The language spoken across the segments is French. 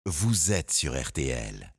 vous êtes sur RTL.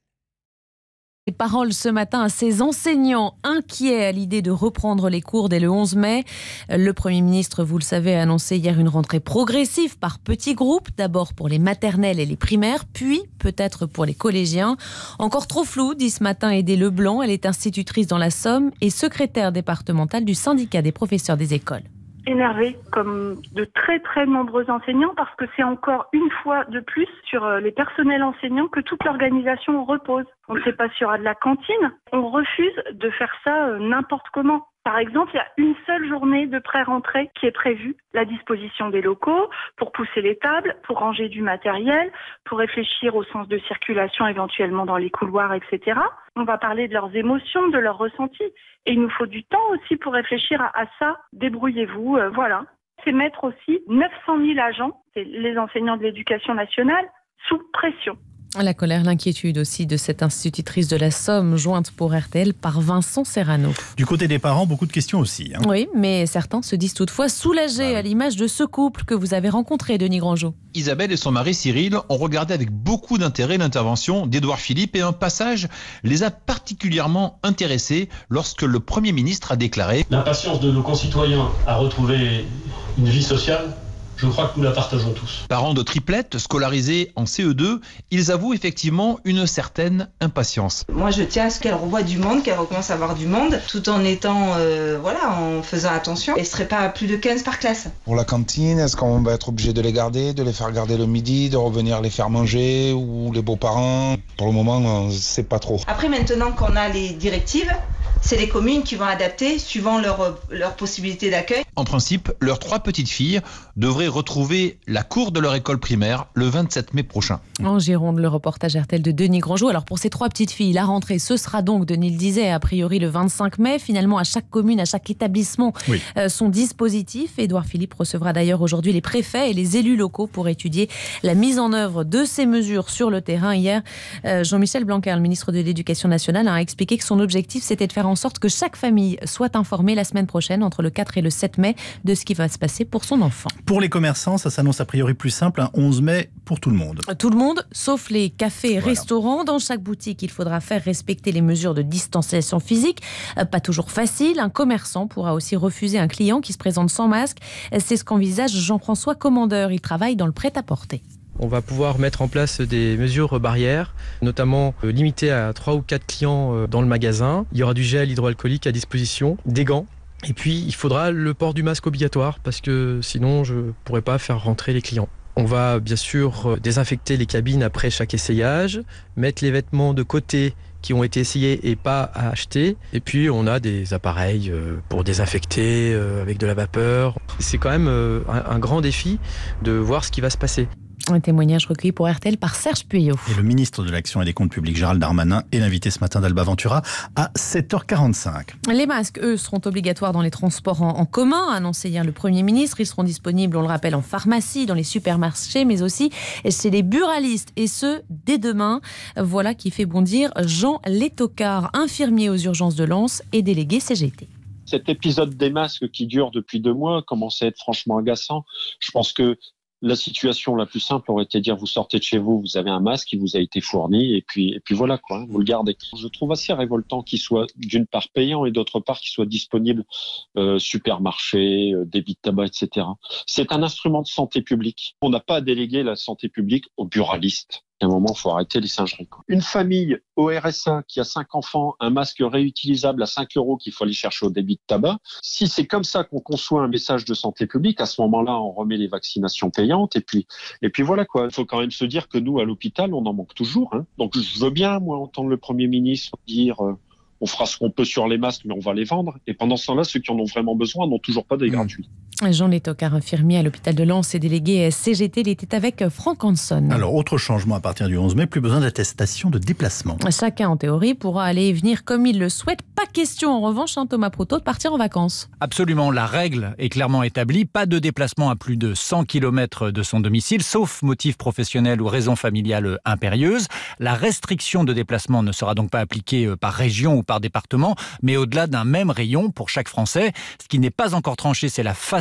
Les paroles ce matin à ces enseignants inquiets à l'idée de reprendre les cours dès le 11 mai. Le Premier ministre, vous le savez, a annoncé hier une rentrée progressive par petits groupes, d'abord pour les maternelles et les primaires, puis peut-être pour les collégiens. Encore trop flou, dit ce matin Aidée Leblanc. Elle est institutrice dans la Somme et secrétaire départementale du syndicat des professeurs des écoles. Énervée comme de très très nombreux enseignants parce que c'est encore une fois de plus sur les personnels enseignants que toute l'organisation repose. On ne sait pas s'il y aura de la cantine. On refuse de faire ça n'importe comment. Par exemple, il y a une seule journée de pré-rentrée qui est prévue, la disposition des locaux, pour pousser les tables, pour ranger du matériel, pour réfléchir au sens de circulation éventuellement dans les couloirs, etc. On va parler de leurs émotions, de leurs ressentis. Et il nous faut du temps aussi pour réfléchir à ça. Débrouillez-vous, voilà. C'est mettre aussi 900 000 agents, c'est les enseignants de l'éducation nationale, sous pression. La colère, l'inquiétude aussi de cette institutrice de la Somme, jointe pour RTL par Vincent Serrano. Du côté des parents, beaucoup de questions aussi. Oui, mais certains se disent toutefois soulagés à l'image de ce couple que vous avez rencontré, Denis Grandjeau. Isabelle et son mari Cyril ont regardé avec beaucoup d'intérêt l'intervention d'Édouard Philippe et un passage les a particulièrement intéressés lorsque le Premier ministre a déclaré « L'impatience de nos concitoyens à retrouver une vie sociale, je crois que nous la partageons tous. » Parents de triplettes scolarisés en CE2, ils avouent effectivement une certaine impatience. Moi, je tiens à ce qu'elle revoie du monde, qu'elle recommence à voir du monde, tout en étant, en faisant attention. Elle ne serait pas à plus de 15 par classe. Pour la cantine, est-ce qu'on va être obligé de les garder, de les faire garder le midi, de revenir les faire manger, ou les beaux-parents? Pour le moment, on ne sait pas trop. Après, maintenant qu'on a les directives, c'est les communes qui vont adapter suivant leur possibilité d'accueil. En principe, leurs 3 petites filles devraient retrouver la cour de leur école primaire le 27 mai prochain. En Gironde, le reportage RTL de Denis Grandjeau. Alors pour ces 3 petites filles, la rentrée, ce sera donc, Denis le disait, a priori le 25 mai. Finalement, à chaque commune, à chaque établissement, son dispositif. Édouard Philippe recevra d'ailleurs aujourd'hui les préfets et les élus locaux pour étudier la mise en œuvre de ces mesures sur le terrain. Hier, Jean-Michel Blanquer, le ministre de l'Éducation nationale, a expliqué que son objectif, c'était de faire en sorte que chaque famille soit informée la semaine prochaine, entre le 4 et le 7 mai, de ce qui va se passer pour son enfant. Pour les commerçants, ça s'annonce a priori plus simple, un 11 mai pour tout le monde. Tout le monde, sauf les cafés et restaurants. Dans chaque boutique, il faudra faire respecter les mesures de distanciation physique. Pas toujours facile. Un commerçant pourra aussi refuser un client qui se présente sans masque. C'est ce qu'envisage Jean-François Commandeur. Il travaille dans le prêt-à-porter. On va pouvoir mettre en place des mesures barrières, notamment limitées à 3 ou 4 clients dans le magasin. Il y aura du gel hydroalcoolique à disposition, des gants. Et puis, il faudra le port du masque obligatoire parce que sinon, je ne pourrai pas faire rentrer les clients. On va bien sûr désinfecter les cabines après chaque essayage, mettre les vêtements de côté qui ont été essayés et pas à acheter. Et puis, on a des appareils pour désinfecter avec de la vapeur. C'est quand même un grand défi de voir ce qui va se passer. Un témoignage recueilli pour RTL par Serge Puyot. Et le ministre de l'Action et des Comptes Publics, Gérald Darmanin, est l'invité ce matin d'Alba Ventura à 7h45. Les masques, eux, seront obligatoires dans les transports en commun, a annoncé hier le Premier ministre. Ils seront disponibles, on le rappelle, en pharmacie, dans les supermarchés, mais aussi chez les buralistes. Et ce, dès demain. Voilà qui fait bondir Jean Létocard, infirmier aux urgences de Lens et délégué CGT. Cet épisode des masques qui dure depuis 2 mois commence à être franchement agaçant. Je pense que la situation la plus simple aurait été de dire vous sortez de chez vous, vous avez un masque qui vous a été fourni et puis voilà quoi, vous le gardez. Je trouve assez révoltant qu'il soit d'une part payant et d'autre part qu'il soit disponible supermarché, débit de tabac, etc. C'est un instrument de santé publique. On n'a pas à déléguer la santé publique aux buralistes. À un moment, il faut arrêter les singeries. Une famille au RSA qui a 5 enfants, un masque réutilisable à 5 € qu'il faut aller chercher au débit de tabac. Si c'est comme ça qu'on conçoit un message de santé publique, à ce moment-là, on remet les vaccinations payantes et puis voilà quoi. Il faut quand même se dire que nous, à l'hôpital, on en manque toujours. Donc je veux bien, moi, entendre le Premier ministre dire on fera ce qu'on peut sur les masques, mais on va les vendre. Et pendant ce temps-là, ceux qui en ont vraiment besoin n'ont toujours pas des gratuits. Jean Létocard, infirmier à l'hôpital de Lens et délégué CGT, il était avec Franck Hanson. Alors, autre changement à partir du 11 mai, plus besoin d'attestation de déplacement. Chacun, en théorie, pourra aller et venir comme il le souhaite. Pas question, en revanche, Thomas Proutot, de partir en vacances. Absolument, la règle est clairement établie. Pas de déplacement à plus de 100 km de son domicile, sauf motif professionnel ou raison familiale impérieuse. La restriction de déplacement ne sera donc pas appliquée par région ou par département, mais au-delà d'un même rayon pour chaque Français. Ce qui n'est pas encore tranché, c'est la façon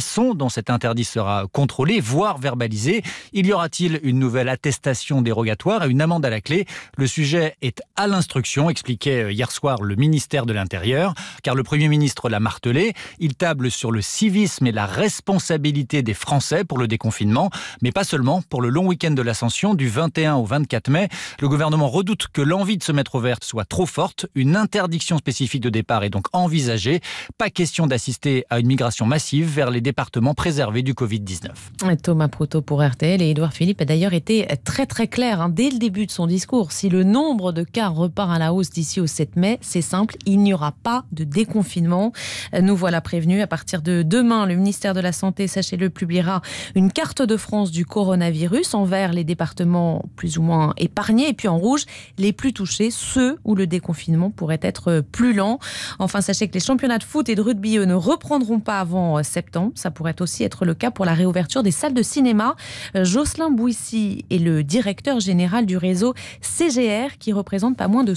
façon dont cet interdit sera contrôlé, voire verbalisé. Il y aura-t-il une nouvelle attestation dérogatoire et une amende à la clé? Le sujet est à l'instruction, expliquait hier soir le ministère de l'Intérieur, car le Premier ministre l'a martelé. Il table sur le civisme et la responsabilité des Français pour le déconfinement, mais pas seulement. Pour le long week-end de l'Ascension, du 21 au 24 mai, le gouvernement redoute que l'envie de se mettre au vert soit trop forte. Une interdiction spécifique de départ est donc envisagée. Pas question d'assister à une migration massive vers les départements préservés du Covid-19. Thomas Proutot pour RTL, et Édouard Philippe a d'ailleurs été très très clair dès le début de son discours. Si le nombre de cas repart à la hausse d'ici au 7 mai, c'est simple, il n'y aura pas de déconfinement. Nous voilà prévenus. À partir de demain, le ministère de la Santé, sachez-le, publiera une carte de France du coronavirus. En vert, les départements plus ou moins épargnés, et puis en rouge, les plus touchés, ceux où le déconfinement pourrait être plus lent. Enfin, sachez que les championnats de foot et de rugby, eux, ne reprendront pas avant septembre. Ça pourrait aussi être le cas pour la réouverture des salles de cinéma. Jocelyn Bouissy est le directeur général du réseau CGR, qui représente pas moins de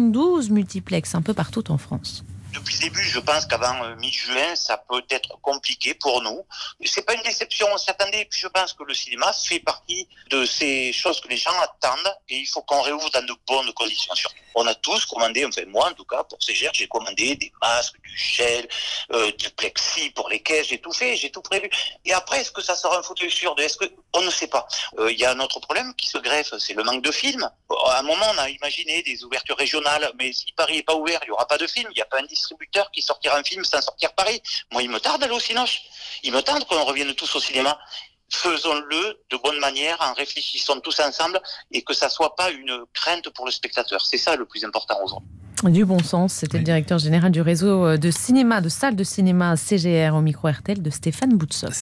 72 multiplexes un peu partout en France. Depuis le début, je pense qu'avant mi-juin, ça peut être compliqué pour nous. C'est pas une déception, on s'y attendait. Et puis je pense que le cinéma fait partie de ces choses que les gens attendent, et il faut qu'on réouvre dans de bonnes conditions. On a tous commandé, enfin moi en tout cas, pour CGR, j'ai commandé des masques, du gel, du plexi pour les caisses, j'ai tout fait, j'ai tout prévu. Et après, est-ce que ça sera un fauteuil sûr? On ne sait pas. Il y a un autre problème qui se greffe, c'est le manque de films. À un moment, on a imaginé des ouvertures régionales, mais si Paris n'est pas ouvert, il n'y aura pas de film, il n'y a pas un distributeur qui sortira un film sans sortir Paris. Moi, il me tarde d'aller au Cinoche. Il me tarde qu'on revienne tous au cinéma. Faisons-le de bonne manière, en réfléchissant tous ensemble, et que ça soit pas une crainte pour le spectateur. C'est ça le plus important aujourd'hui. Du bon sens, c'était le directeur général du réseau de cinéma, de salles de cinéma CGR, au micro RTL de Stéphane Boutsoff.